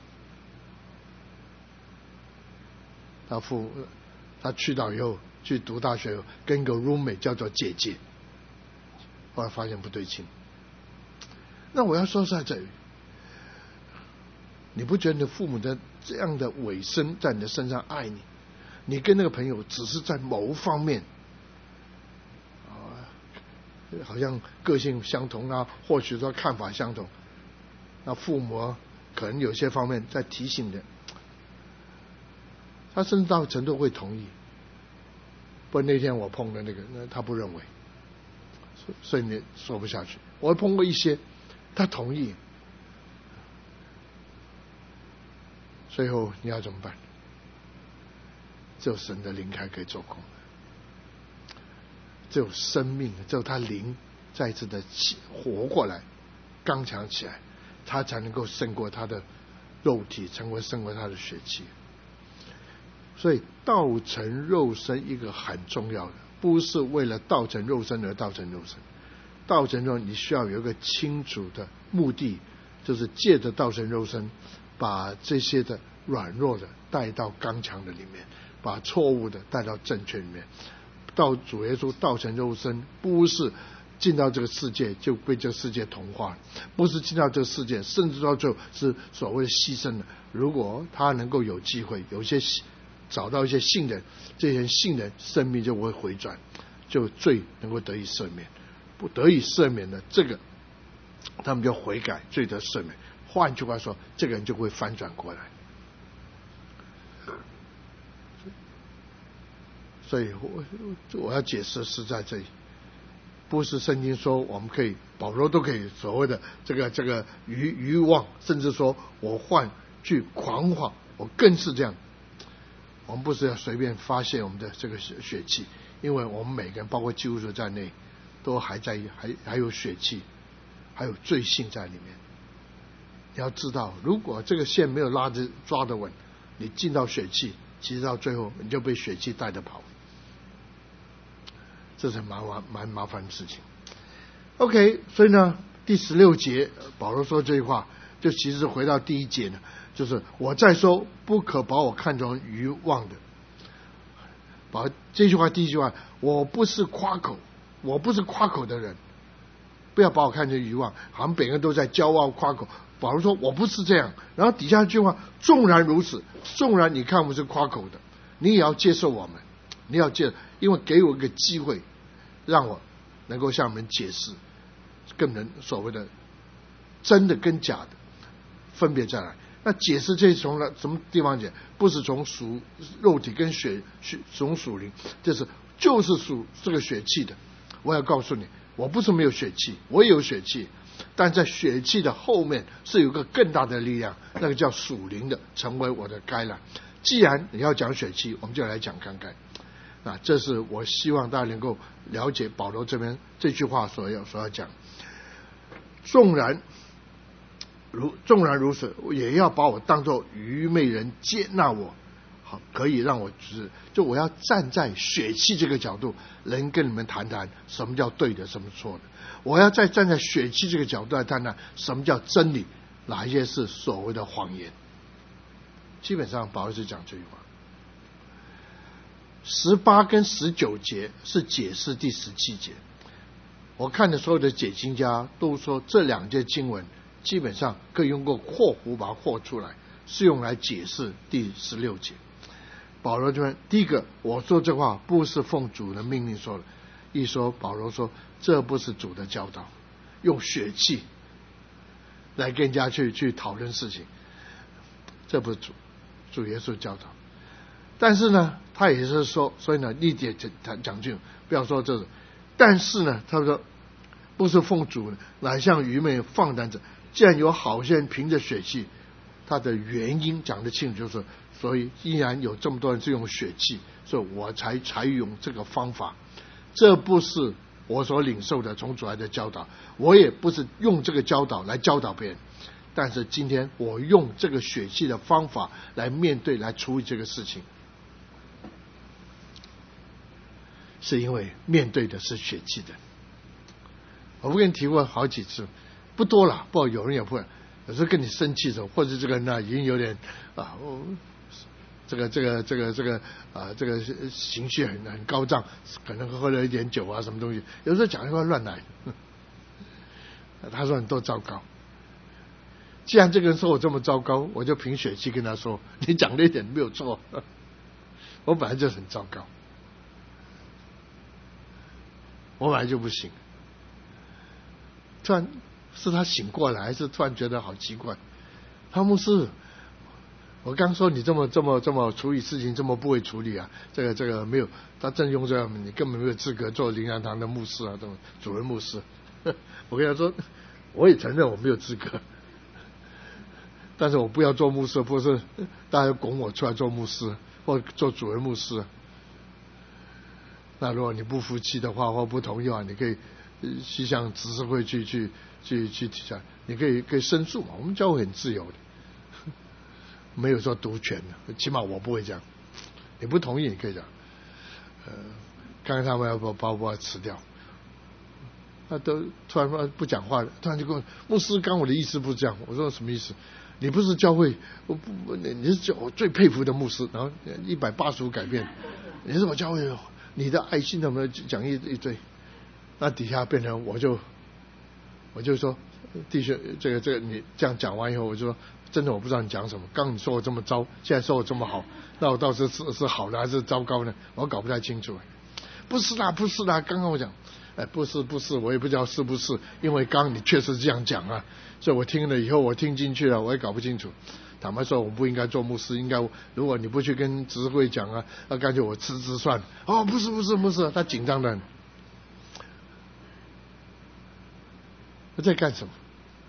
他去到以后，去读大学以后，跟一个 roommate 叫做姐姐，后来发现不对劲。那我要说在这里，你不觉得你的父母的这样的尾声在你的身上爱你？你跟那个朋友只是在某方面好像个性相同啊，或许说看法相同，那父母可能有些方面在提醒的，他甚至到程度会同意。不过那天我碰的那个，他不认为，所以你说不下去。我碰过一些，他同意，最后你要怎么办？只有神的灵才可以做工，只有生命，只有他灵再一次的活过来，刚强起来，他才能够胜过他的肉体，胜过他的血气。所以道成肉身一个很重要的，不是为了道成肉身而道成肉身。道成肉身你需要有一个清楚的目的，就是借着道成肉身，把这些的软弱的带到刚强的里面，把错误的带到正确里面。到主耶稣道成肉身，不是进到这个世界就被这个世界同化了，不是进到这个世界，甚至到最后是所谓的牺牲了。如果他能够有机会，有些找到一些信人，这些信人生命就会回转，就罪能够得以赦免。不得以赦免的这个，他们就悔改，罪得赦免。换句话说，这个人就会翻转过来。所以我要解释是在这里，不是圣经说我们可以，保罗都可以所谓的这个愚妄，甚至说我换去狂妄，我更是这样。我们不是要随便发泄我们的这个血气，因为我们每个人，包括基督徒在内，都还有血气，还有罪性在里面。你要知道，如果这个线没有抓得稳，你进到血气，其实到最后你就被血气带着跑，这是蛮麻烦的事情。OK， 所以呢，第16节保罗说这句话，就其实回到第1节呢，就是我再说，不可把我看成愚妄的。把这句话第一句话，我不是夸口的人，不要把我看成愚妄，好像每个人都在骄傲夸口。保罗说我不是这样，然后底下一句话，纵然如此，纵然你看我是夸口的，你也要接受我们，你要因为给我一个机会，让我能够向你们解释，更能所谓的真的跟假的分别在哪。那解释这是从什么地方解？不是从属肉体跟从属灵，就是属这个血气的。我要告诉你，我不是没有血气，我也有血气，但在血气的后面是有个更大的力量，那个叫属灵的，成为我的该然。既然你要讲血气，我们就来讲看看。这是我希望大家能够了解保罗这边这句话所要讲。纵然如此，也要把我当作愚昧人接纳我，好，可以让我就我要站在血气这个角度，能跟你们谈谈什么叫对的，什么错的。我要再站在血气这个角度来谈谈什么叫真理，哪一些是所谓的谎言。基本上保罗是讲这句话。18跟19节是解释第17节。我看的所有的解经家都说这2节经文基本上可以用个括弧把它括出来，是用来解释第16节。保罗这边第一个，我说这话不是奉主的命令说的，一说保罗说这不是主的教导，用血气来跟人家去讨论事情，这不是主耶稣教导。但是呢，他也是说，所以呢，立点讲究，不要说这个。但是呢，他说不是奉主乃像愚昧放胆者。既然有好些人凭着血气，他的原因讲得清楚，就是所以依然有这么多人是用血气，所以我才采用这个方法。这不是我所领受的从主来的教导，我也不是用这个教导来教导别人。但是今天我用这个血气的方法来面对，来处理这个事情。 是因为面对的是血气的。我不跟你提过好几次，不多了，不过有人也会，有时候跟你生气的时候，或者这个人呢已经有点这个情绪很高涨，可能喝了一点酒啊什么东西，有时候讲一话乱来。他说你多糟糕。既然这个人说我这么糟糕，我就凭血气跟他说，你讲的一点没有错，我本来就很糟糕，我本来就不行。突然是他醒过来，还是突然觉得好奇怪？他牧师，我刚说你这么处理事情这么不会处理啊，这个没有，他正用这样，你根本没有资格做灵粮堂的牧师啊，这种主任牧师。我跟他说，我也承认我没有资格，但是我不要做牧师，不是大家拱我出来做牧师或做主任牧师。那如果你不服气的话或不同意的话，你可以去向执事会去提下，你可以申诉嘛。我们教会很自由的，没有说独权的，起码我不会这样。你不同意你可以讲，看看他们要把我辞掉。他都突然不讲话了，突然就跟我牧师，刚我的意思不是这样。我说什么意思？你不是教会，你是我最佩服的牧师，然后185改变，你是我教会，你的爱心怎么讲一堆？那底下变成我就说，弟兄，这个你这样讲完以后，我就说真的我不知道你讲什么。刚你说我这么糟，现在说我这么好，那我到底是好的还是糟糕呢？我搞不太清楚。不是啦，刚刚我讲。不是，我也不知道是不是，因为刚你确实这样讲啊，所以我听了以后我听进去了，我也搞不清楚。坦白说，我不应该做牧师，应该如果你不去跟执事会讲啊，那干脆我辞职算了。哦，不是，他紧张的很。我在干什么？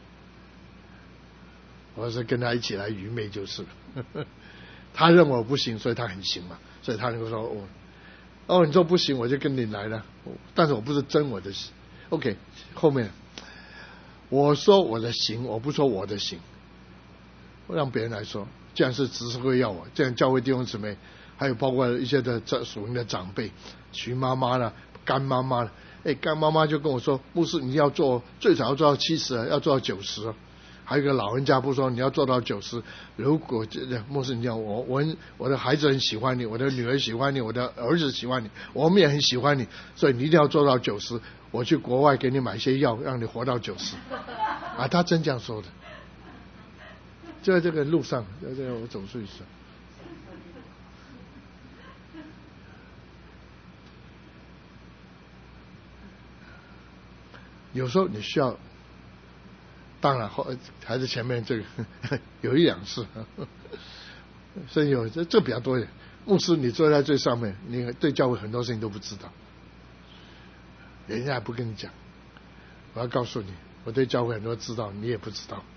我是跟他一起来愚昧就是了。他认为我不行，所以他很行嘛，所以他能够说你说不行，我就跟你来了。但是我不是真我的行。OK， 后面我说我的行，我不说我的行，我让别人来说。既然是执事会要我，这样教会弟兄姊妹，还有包括一些的属灵的长辈，徐妈妈啦、干妈妈啦，干妈妈就跟我说，牧师你要做最少要做到70，要做到90。还有一个老人家不说你要做到90，如果牧师你讲我的孩子很喜欢你，我的女儿喜欢你，我的儿子喜欢你，我们也很喜欢你，所以你一定要做到90，我去国外给你买些药让你活到90。他真这样说的。就在这个路上，在这个我走出去时，有时候你需要。当然还是前面这个有1-2次，所以这比较多一点。牧师你坐在最上面，你对教会很多事情都不知道，人家还不跟你讲。我要告诉你，我对教会很多知道，你也不知道。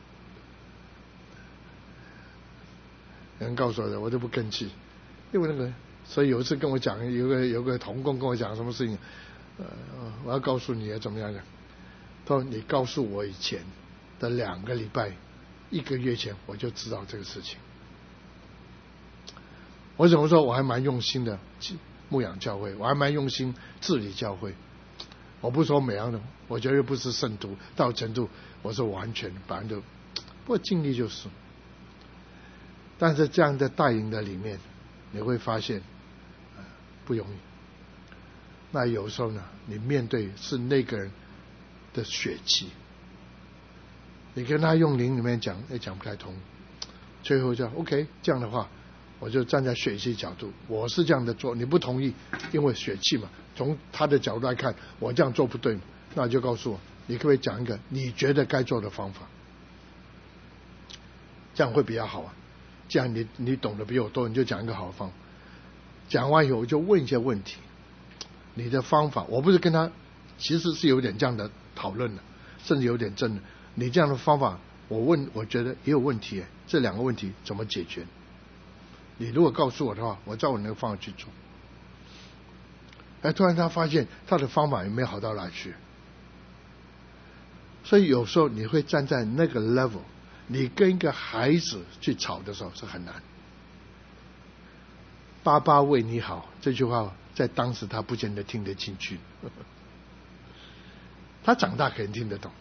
有人告诉我的，我就不吭气，因为所以有一次跟我讲，有个同工跟我讲什么事情，我要告诉你怎么样讲。他说你告诉我以前的2个礼拜、1个月前我就知道这个事情。我怎么说？我还蛮用心的牧养教会，我还蛮用心治理教会。我不说每样的，我绝对不是圣徒到程度我是完全100%，不过尽力就是。但是这样的带领的里面，你会发现不容易。那有时候呢，你面对是那个人的血气，你跟他用灵里面讲也讲不开通，最后就 OK， 这样的话我就站在血气角度，我是这样的做，你不同意，因为血气嘛，从他的角度来看我这样做不对嘛，那你就告诉我，你可不可以讲一个你觉得该做的方法，这样会比较好啊。这样你懂得比我多，你就讲一个好的方法。讲完以后我就问一些问题，你的方法，我不是跟他其实是有点这样的讨论的，甚至有点争的。你这样的方法我觉得也有问题，这2个问题怎么解决？你如果告诉我的话，我照我那个方法去做。突然他发现他的方法也没有好到哪去。所以有时候你会站在那个 level， 你跟一个孩子去吵的时候是很难。爸爸为你好这句话在当时他不见得听得进去，他长大可能听得懂。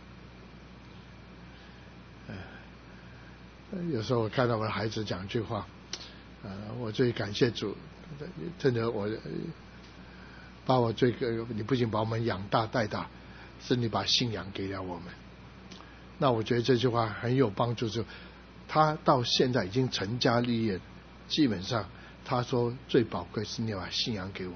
有时候我看到我的孩子讲一句话，我最感谢主，真的我把我你不仅把我们养大带大，是你把信仰给了我们。那我觉得这句话很有帮助，就他到现在已经成家立业，基本上他说最宝贵是你把信仰给我。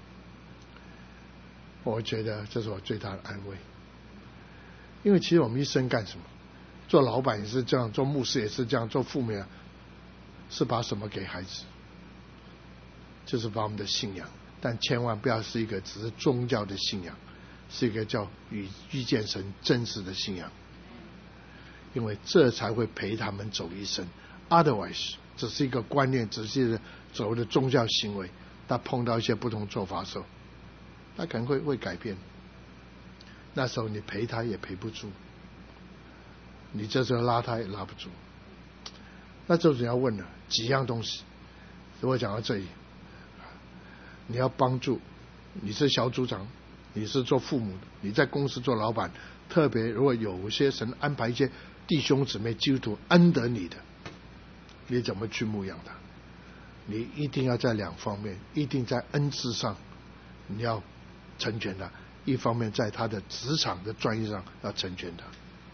我觉得这是我最大的安慰，因为其实我们一生干什么？做老板也是这样，做牧师也是这样，做父母是把什么给孩子？就是把我们的信仰，但千万不要是一个只是宗教的信仰，是一个叫遇见神真实的信仰，因为这才会陪他们走一生。Otherwise， 只是一个观念，只是所谓的宗教行为，他碰到一些不同做法的时候，他可能会改变。那时候你陪他也陪不住，你这时候拉他也拉不住。那就是你要问了几样东西。如果讲到这里，你要帮助，你是小组长，你是做父母的，你在公司做老板，特别如果有些神安排一些弟兄姊妹基督徒恩得你的，你怎么去牧养他？你一定要在两方面，一定在恩赐上你要成全他，一方面在他的职场的专业上要成全他。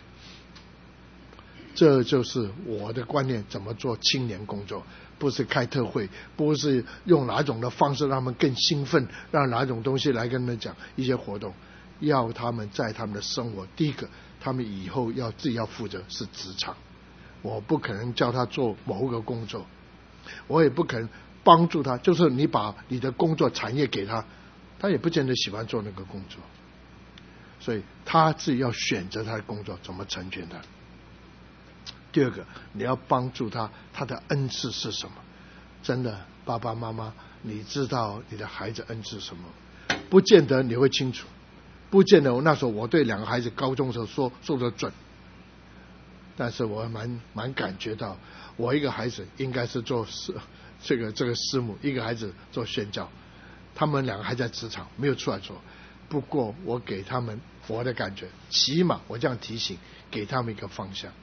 这就是我的观念，怎么做青年工作，不是开特会，不是用哪种的方式让他们更兴奋，让哪种东西来跟他们讲一些活动，要他们在他们的生活，第一个他们以后自己要负责是职场，我不可能叫他做某个工作，我也不可能帮助他，就是你把你的工作产业给他，他也不见得喜欢做那个工作，所以他自己要选择他的工作，怎么成全他。第二个，你要帮助他的恩赐是什么？真的，爸爸妈妈，你知道你的孩子恩赐什么？不见得你会清楚，不见得那时候我对两个孩子高中的时候说得准，但是我蛮感觉到，我一个孩子应该是做这个师母，一个孩子做宣教，他们两个还在职场，没有出来做。不过我给他们我的感觉，起码我这样提醒，给他们一个方向。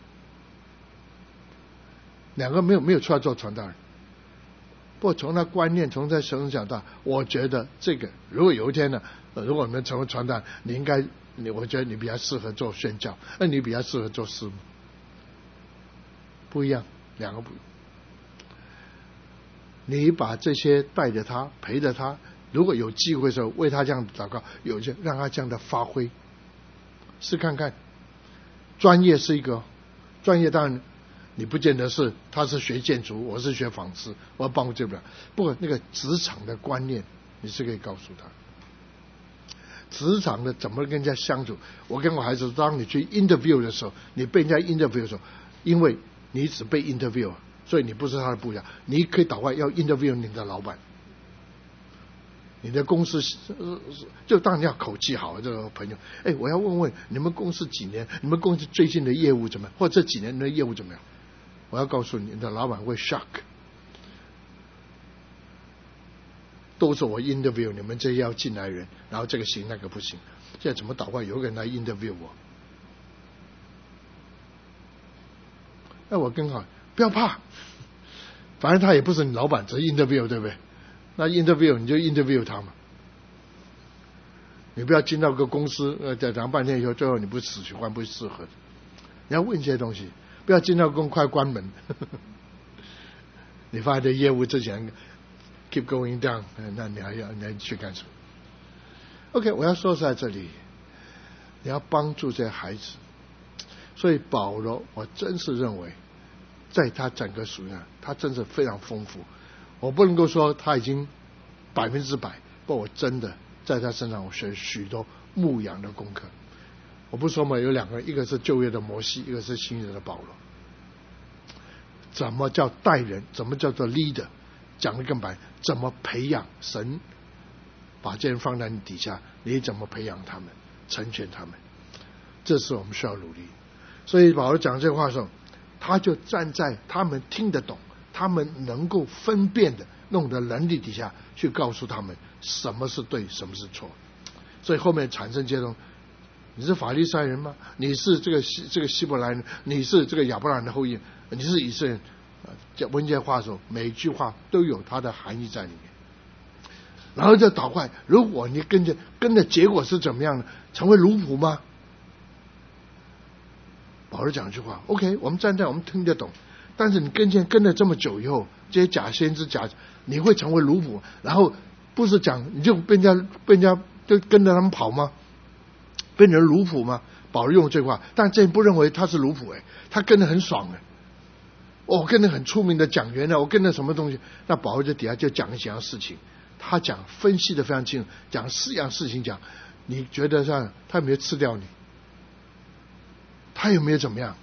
两个没有出来做传道人，不过从他观念，从他从小到大，我觉得这个如果有一天呢，如果你们成为传道人，我觉得你比较适合做宣教，那你比较适合做师母，不一样，两个不一样。你把这些带着他，陪着他，如果有机会的时候为他这样祷告，有些让他这样的发挥，试看看。专业是一个专业，当然你不见得是他是学建筑，我是学纺织，我要帮助不了。不过那个职场的观念你是可以告诉他，职场的怎么跟人家相处。我跟我孩子，当你去 interview 的时候，你被人家 interview 的时候，因为你只被 interview， 所以你不是他的部下，你可以倒过来要 interview 你的老板，你的公司就当然要口气好，这个朋友，我要问问你们公司几年，你们公司最近的业务怎么样，或者这几年的业务怎么样？我要告诉你，你的老板会 shock， 都是我 interview 你们这些要进来的人，然后这个行那个不行，现在怎么倒过来有个人来 interview 我？那我更好，不要怕，反正他也不是你老板，只是 interview， 对不对？那 interview 你就 interview 他嘛，你不要进到个公司再讲半天以后，最后你不喜欢不适合的，你要问这些东西，不要进到公快关门你发现的业务之前 keep going down， 那你还去干什么 ？OK， 我要说在这里，你要帮助这些孩子。所以保罗，我真是认为，在他整个属灵上，他真是非常丰富。我不能够说他已经100%，不过我真的在他身上我学许多牧养的功课。我不说嘛，有两个人，一个是旧约的摩西，一个是新约的保罗。怎么叫带人？怎么叫做 leader？ 讲得更白，怎么培养？神把这人放在你底下，你怎么培养他们，成全他们？这是我们需要努力。所以保罗讲这话的时候，他就站在他们听得懂，他们能够分辨的弄的能力底下去告诉他们什么是对，什么是错。所以后面产生这种，你是法利赛人吗？你是这个希伯来人？你是这个亚伯拉罕的后裔？你是以色列人？文件话说，每一句话都有它的含义在里面。然后就倒过来，如果你跟着结果是怎么样的，成为奴仆吗？保罗讲一句话 ，OK， 我们站在我们听得懂，但是你跟了这么久以后，这些假先知你会成为奴仆，然后不是讲你就被人家就跟着他们跑吗？变成奴仆吗？保罗用这句话，但这不认为他是奴仆他跟得很爽我跟着很出名的讲员我跟着什么东西？那保罗在底下就讲几样事情，他讲分析的非常清楚，讲4样事情，讲你觉得上他有没有吃掉你？他有没有怎么样？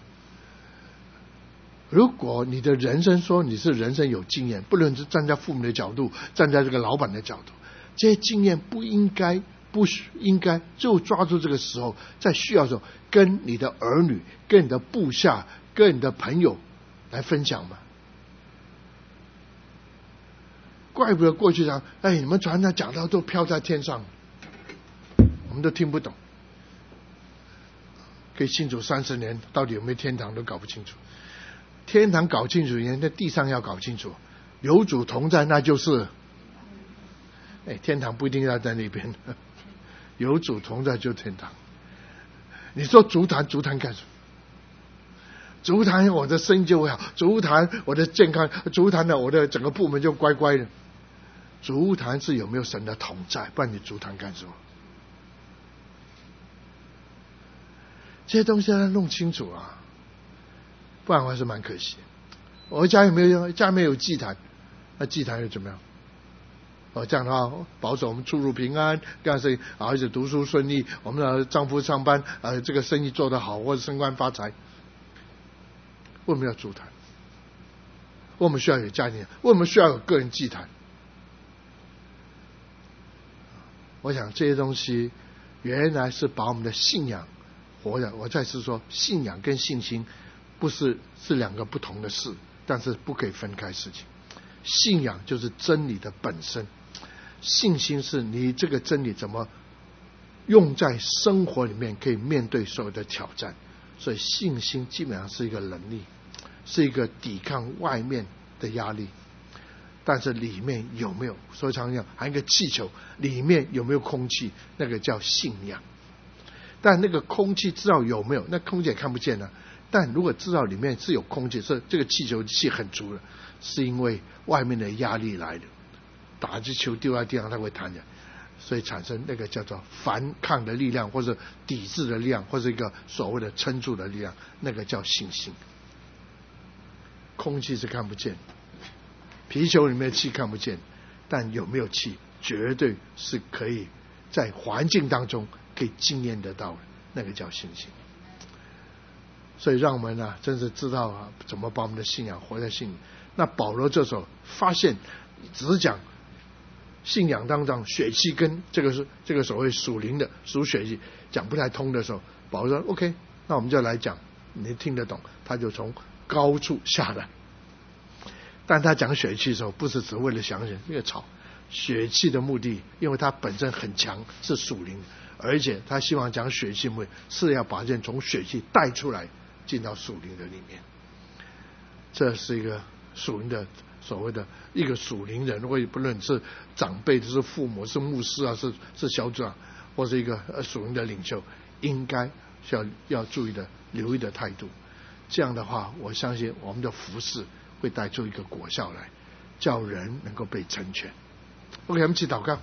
如果你的人生说你是人生有经验，不论是站在父母的角度，站在这个老板的角度，这些经验不应该就抓住这个时候，在需要的时候跟你的儿女、跟你的部下、跟你的朋友来分享嘛。怪不得过去讲，你们传讲到都飘在天上，我们都听不懂。可以信主30年，到底有没有天堂都搞不清楚。天堂搞清楚，人在地上要搞清楚。有主同在，那就是天堂不一定要在那边，有主同在就天堂。你说足坛干什么？足坛我的生意就会好，足坛我的健康，足坛我的整个部门就乖乖的。足坛是有没有神的同在，不然你足坛干什么？这些东西要弄清楚不然还是蛮可惜。我家里面有祭坛，那祭坛又怎么样？这样的话保守我们出入平安，干事儿子读书顺利，我们的丈夫上班这个生意做得好，或者升官发财。为什么要足坛？我们需要有家庭，我们需要有个人祭坛。我想这些东西原来是把我们的信仰活着。我再次说，信仰跟信心是2个不同的事，但是不可以分开事情。信仰就是真理的本身，信心是你这个真理怎么用在生活里面，可以面对所有的挑战。所以信心基本上是一个能力，是一个抵抗外面的压力。但是里面有没有，所以常讲还有一个气球，里面有没有空气，那个叫信仰。但那个空气知道有没有，那空气也看不见但如果知道里面是有空气，是这个气球气很足了，是因为外面的压力来的，打击球丢在地上它会弹的，所以产生那个叫做反抗的力量，或者抵制的力量，或者一个所谓的撑住的力量，那个叫信心。空气是看不见，皮球里面的气看不见，但有没有气绝对是可以在环境当中可以经验得到的，那个叫信心。所以让我们真是知道怎么把我们的信仰活在信仰。那保罗这时候发现只是讲信仰当中血气跟这个所谓属灵的属血气讲不太通的时候，保罗说 OK， 那我们就来讲你听得懂。他就从高处下来，但他讲血气的时候不是只为了想这个吵血气的目的，因为他本身很强，是属灵的，而且他希望讲血气目的是要把人从血气带出来进到属灵的里面。这是一个属灵的所谓的一个属灵人，或不论是长辈，是父母，是牧师是小组长，或是一个属灵的领袖，应该要注意的留意的态度。这样的话，我相信我们的服事会带出一个果效来，叫人能够被成全。OK， 我们一起祷告。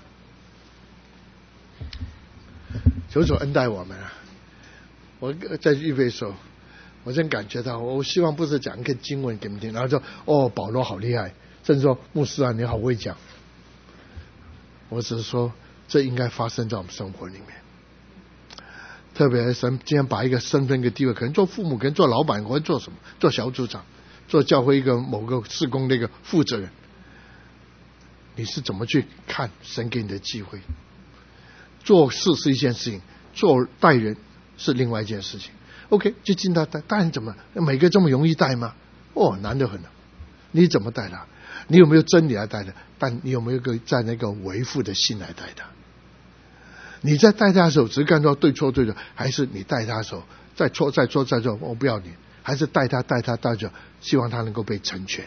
求主恩待我们我在预备的时候，我真感觉到，我希望不是讲一个经文给你们听，然后说保罗好厉害，甚至说牧师你好会讲。我只是说这应该发生在我们生活里面。特别神今天把一个身份一个地位，可能做父母，可能做老板，或者做什么，做小组长，做教会一个某个事工的一个负责人，你是怎么去看神给你的机会？做事是一件事情，做带人是另外一件事情。OK， 就进到带人怎么每个这么容易带吗？难得很你怎么带他？ 你有没有真理来带他？但你有没有在那个为父的心来带他？你在带他的时候只是看到对错，还是你带他的时候再错，我不要你，还是带他着，希望他能够被成全。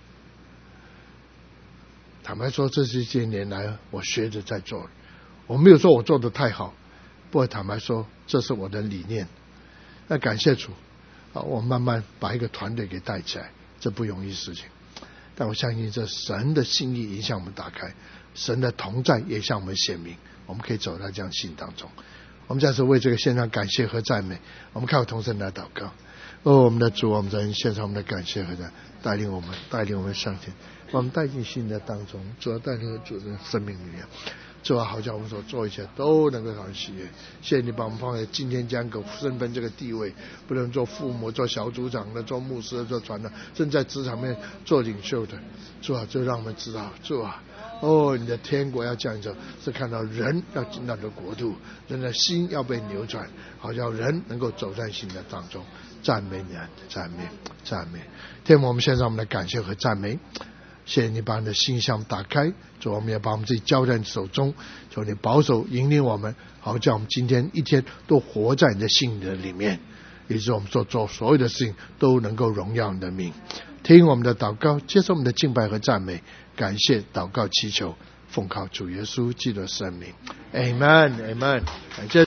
坦白说，这是些年来我学着在做，我没有说我做得太好，不过坦白说，这是我的理念。那感谢主我慢慢把一个团队给带起来，这不容易事情。但我相信这神的心意已向我们打开，神的同在也向我们显明，我们可以走在这样信当中。我们在此为这个献上感谢和赞美，我们靠同声来祷告。我们的主，我们在献上我们的感谢和赞美，带领我们上前，把我们带进新的当中，主要带领主的生命里面。主啊，好叫我们所做一切都能够让人喜悦。谢谢你把我们放在今天这样一个身份这个地位，不能做父母、做小组长的、做牧师的、做传道，甚至在职场面做领袖的。主啊，就让我们知道，主啊，你的天国要降临，是看到人要进到你的国度，人的心要被扭转，好叫人能够走在新的当中。赞美你，赞美天父，我们献上我们的感谢和赞美。谢谢你把你的心向打开，主，我们也把我们自己交在你手中，求你保守引领我们，好叫我们今天一天都活在你的心的里面，以致我们做所有的事情都能够荣耀你的名。听我们的祷告，接受我们的敬拜和赞美，感谢祷告祈求，奉靠主耶稣基督的圣名， Amen。 感谢